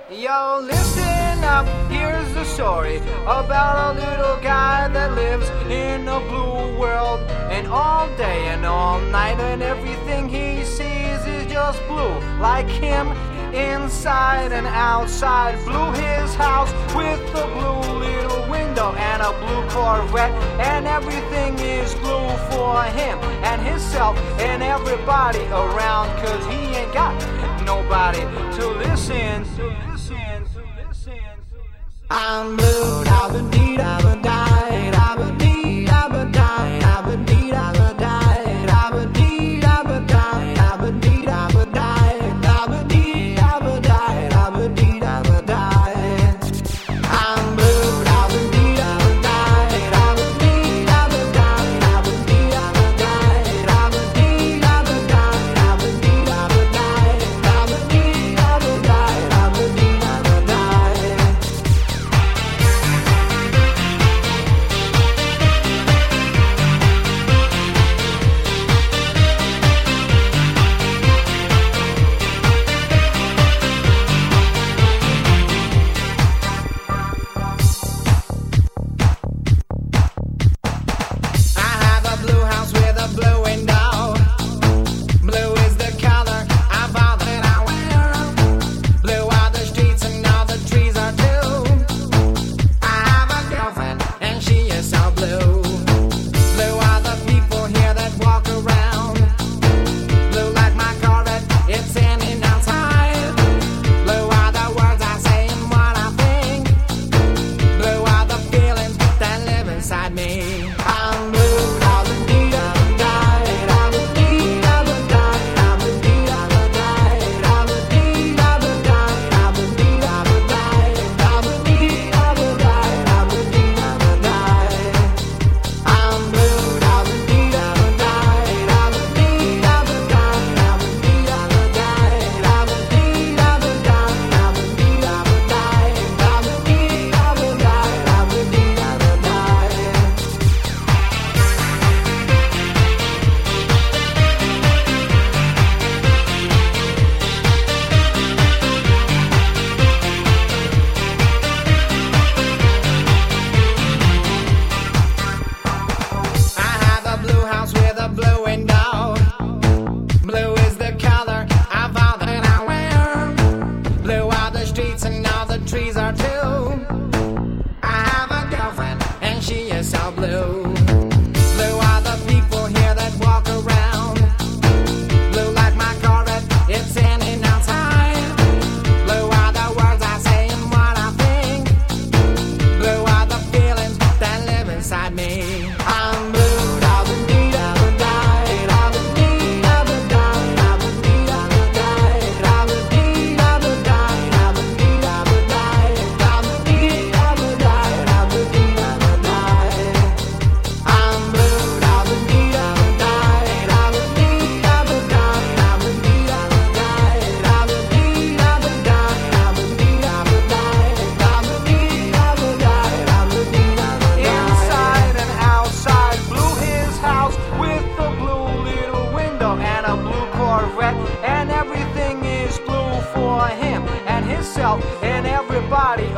Yo, listen up, here's the story about a little guy that lives in a blue world. And all day and all night and everything he sees is just blue. Like him, inside and outside. Blue his house with a blue little window and a blue Corvette. And everything is blue for him and himself and everybody around. Cause he ain't got nobody to listen. I'm blue, da-ba-dee, da-ba-die, da-ba-dee, da-ba-die, da-ba-dee, da-ba-die, da-ba-dee, da-ba-die, da-ba-dee, da-ba-die, da-ba-dee, da-ba-die, da-ba-dee, da-ba-die. I'm blue, da-ba-dee, da-ba-die, da-ba-dee, da-ba-die, da-ba-dee, da-ba-die, da-ba-dee, da-ba-die, da-ba-dee, da-ba-die, da-ba-dee, da-ba-die, da-ba-dee, da-ba-die. Trees are too. I have a girlfriend and she is so blue. Blue are the people here that walk around. Blue like my Corvette, it's in and outside. Blue are the words I say and what I think. Blue are the feelings that live inside me. I'm blue, da-ba-dee, da-ba-die, da-ba-dee, da-ba-die, da-ba-dee, da-ba-die, da-ba-dee, da-ba-die, da-ba-dee, and everything is blue for him and himself and everybody